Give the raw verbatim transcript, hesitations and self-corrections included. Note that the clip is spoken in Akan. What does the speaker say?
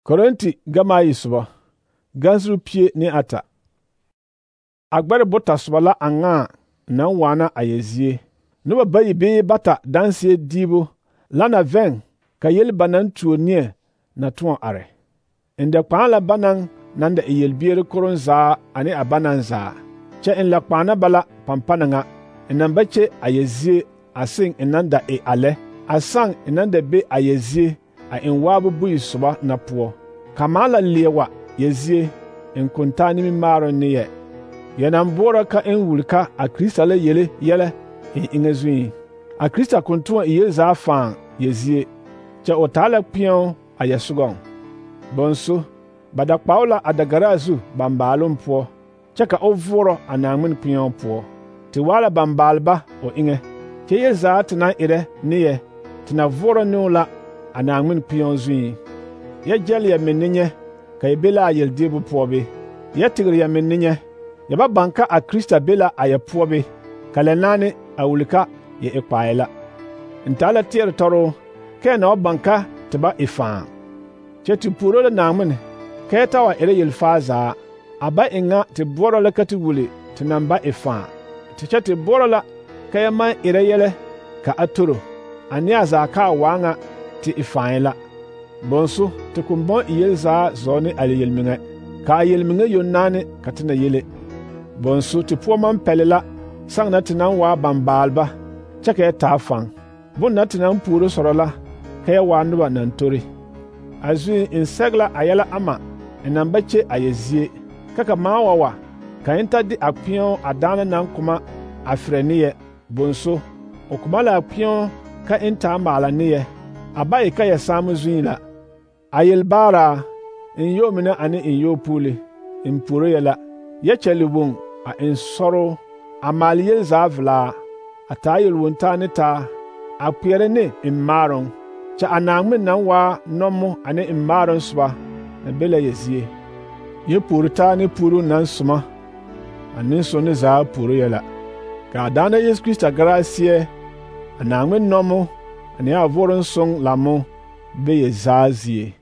Korinti gama yisuba gansru pie ni ata agbare bota subala anga nan wana ayezie no bayi be bata danse dibo lana ven ka yel banan tuonie na tuon are inde kpala banan nanda yel biere koron za ani abanan za che en la kpana bala pampananga enambache ayezie asing enanda e ale asang enanda be ayezie a enwabu bui suba na po kamala lewa yezie enkontani mi maro niye yanam bora ka enwulka a Krista le yele yele en ingezui a Krista kontua iye za fan yezie cha otala pion a yesugon bonso bada paula adagarazu bambalum po cha ka ovoro anamun pion po ti wala bambalba o inge ke ye za tana ire niye tina voro nula anamun pion zui ya jeli ya meninye ka ibela yel dibu pobe ya tigri ya meninye ya ba banka a Krista bela aya pobe kalenani awulika ya ikpaila ntala tier toro ke na banka tiba ifan cheti puro le namun ke tawa ere yel faza aba inga ti boro le kati wuli ti namba ifan ti cheti boro la ke ma ere yele ka aturo ani azaka wanga ti ifaila bonso ti kumbon iyel za zoni ali yelminga ka yelminga yonnani katina yele bonso ti puoman pelela sangna tinan wa bambalba chake ta fan bonna tinan puro sorola kaya wa nuba nan tori azui insegla ayala ama enambache ayezie kaka mawawa ka inta di apion adana nan kuma afreniye bonso okumala apion ka inta mala niye abai ka ya samu zuila ayel bara in yomina ani in yopuli in puro yala ya chelibun a in soro amaliyel zavla atayel wontane ta apere ne in maron cha anangme nan wa nomo ani in maron suba na bela yezie ye purta ni puru nan suma anin so ne za puru yala ka dana Yesu Krista gracie anangme nomo ani avoron song lamo be ye zazie